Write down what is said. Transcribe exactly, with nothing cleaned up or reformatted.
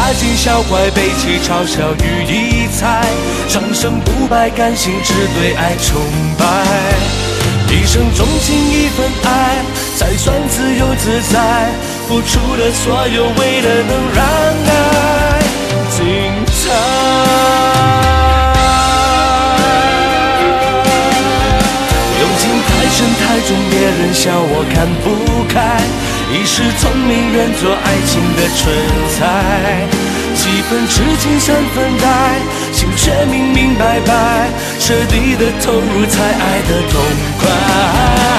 大惊小怪，悲泣嘲笑予以猜，长生不败，甘心只对爱崇拜。一生钟情一份爱，才算自由自在，付出了所有，为了能让爱精彩。用情太深太重，别人笑我看不开，一时聪明认作爱情的蠢材，几分痴情三分呆，心却明明白白，彻底的投入才爱得痛快。